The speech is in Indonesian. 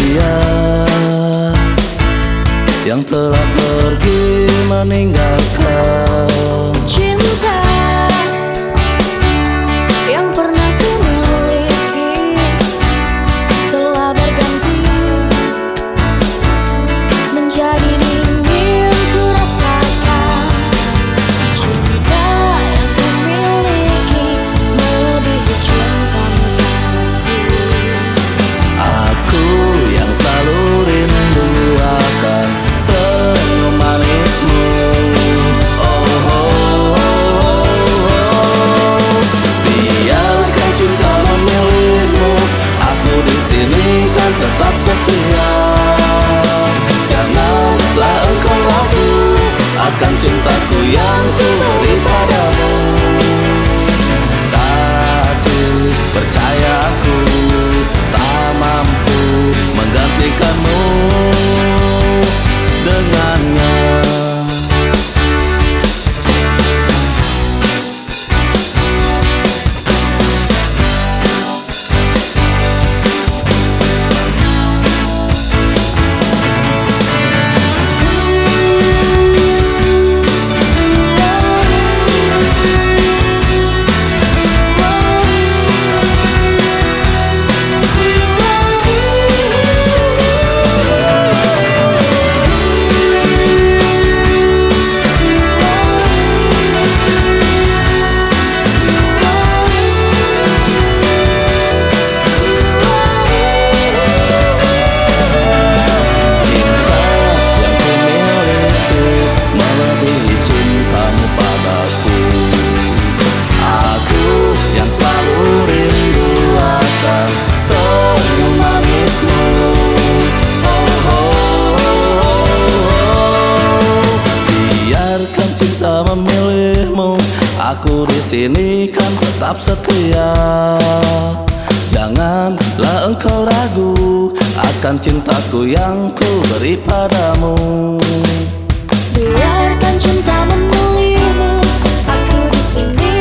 dia yang telah pergi meninggalkan cinta yang pernah ku miliki telah berganti menjadi dingin ku rasakan. Cinta yang ku miliki melebihi cintamu padaku. aku yang selalu rindu akan senyum manismu. Oh, oh, oh, oh. Biarkan cinta memilihmu, aku di sini kan tetap setia. Janganlah engkau ragu akan cintaku yang ku beri padamu. Kasih, percaya aku tak mampu menggantikanmu dengannya. Cinta memilihmu, aku di sini kan tetap setia. Janganlah engkau ragu akan cintaku yang ku beri padamu. Biarkan cinta memilihmu, aku di sini